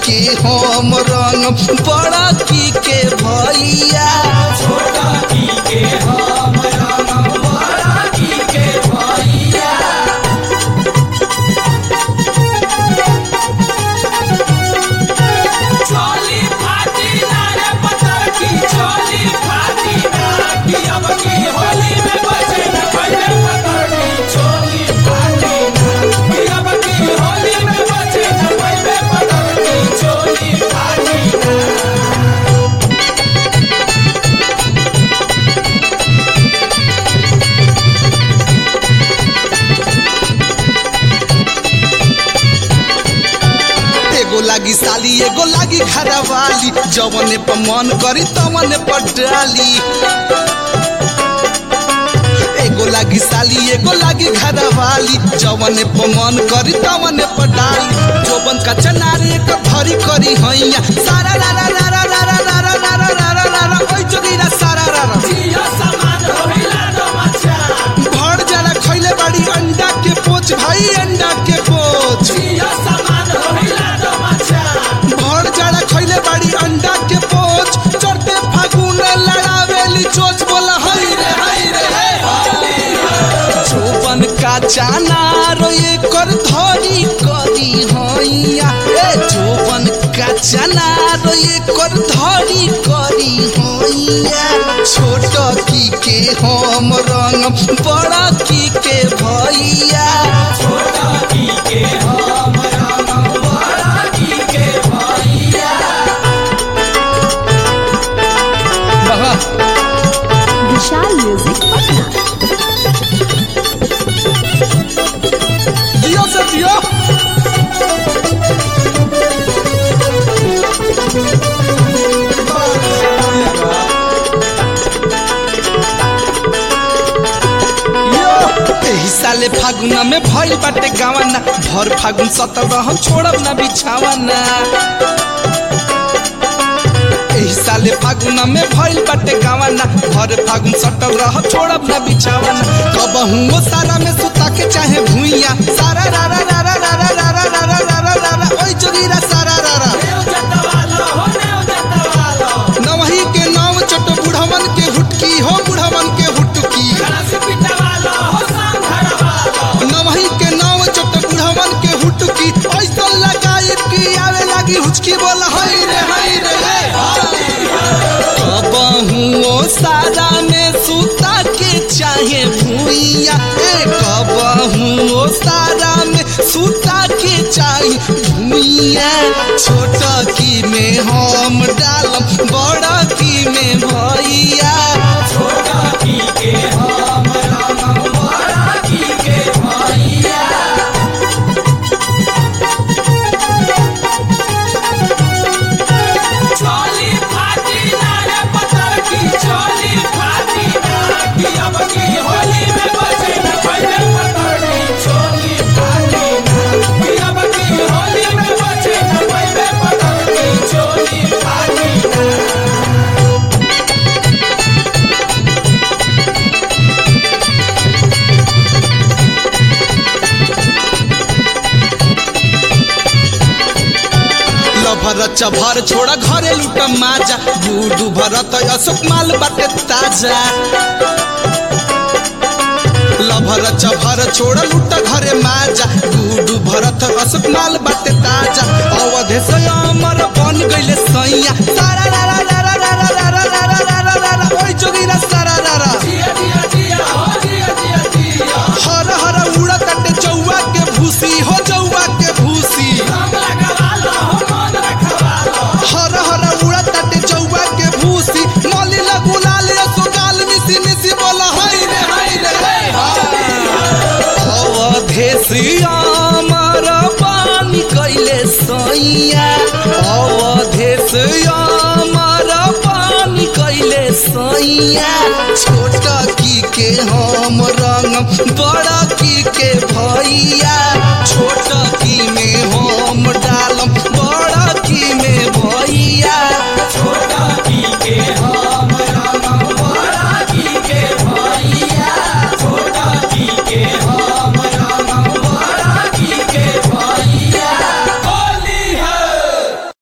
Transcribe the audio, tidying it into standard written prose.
के हम रंग बड़ा की के भैया छोटा की के हम रंग बड़ा की के भैया चोली फाटी ना रे पतर की चोली फाटी ना कि अब की होली में बचे न पहले पतर की चोली फाटी ना कि अब की होली में बचे न पहले पतर की चोली फाटी ना एगो लागी साली एगो लागी घरवाली जवने पर मन करी तवने पर डाली एगो लागी साली एगो लागी घरवाली जवने पर मन करी तवने पर डाली जोबन का चनारे एक धरी करी हैया सारा रा रा रा रा रा रा रा रा रा रा रा रा रा ओइ जोगीरा सारा रा रा जिया सामान होइला न मचा भर जरा खइले बाड़ी अंडा के पोच भाई अंडा के पोच जिया सामान होइला न मचा भर जरा खइले बाड़ी अंडा के पोच चढ़ते फागुन लड़ावेली चोच बोला हई रे जोबन का जाना रोए कर धरी करी हैया ए जोबन का जाना रोए कर धरी करी हैया छोट की के हम रंग बड़ा की के भैया छोटा की के हम रंग बड़ा की के भैया विशाल म्यूजिक पटना। जियो से जियो एही साले फागुन में भइल बाटे गावना भर फागुन 17 हम छोड़ब ना बिछावना एही साले फागुन में भइल बाटे गावना भर फागुन 17 छोड़ब ना बिछावना कबहू वो सारा में सुता के चाहे भुइया सारा रा रा रा रा रा रा रा रा रा रा रा रा रा ओइ जोगीरा सारा रा रा नेव जतवालो हो नेव जतवालो नवही के नाव चट बुढ़वन के हुटकी हो बुढ़वन के हुटकी गणस पिटवालो हो सांघरवालो नवही के नाव चट बुढ़वन के हुटकी ऐसा लगाई कि आवे लागी हुचकी बोला हई रे कबहू ओ सारा में सुता के चाहे भुइया ए कबहू ओ सारा में सुता के चाहे भुइया छोटा की में हम डालम बड़ा की में भैया छोटा की के हम रंग बड़ा की के भैया चोली फाटी ना रे पतर की चोली फाटी ना कि अब की होली में बचे न पहले पतर की चोली फाटी ना कि अब की होली में बचे न पहले पतर की चोली फाटी ना लभर चभर छोड़ा घरे लूट माजा गुडू भरत अशोक माल बाटे ताजा लभर चभर छोड़ा लूट घरे माजा गुडू भरत अशोक माल बाटे ताजा अवधे से अमर बन गइले सैया सारा रा रा रा रा रा रा रा रा रा रा रा रा ओइ जोगीरा सारा रा रा जिया जिया जिया हो जिया जिया जिया हर हर उड़ा कटे चौवा के भूसी हो चौवा के भूसी रंग लगावालो हो मन रखवालो हर हर उड़ा कटे चौवा के भूसी मौली लगुलाल सुगाल मिसी मिसी बोला हई रे अवधेसिया मर पानी कैले सैया अवधेसिया मर पानी कैले सैया छोटा की के हम रंग बड़ा की के भैया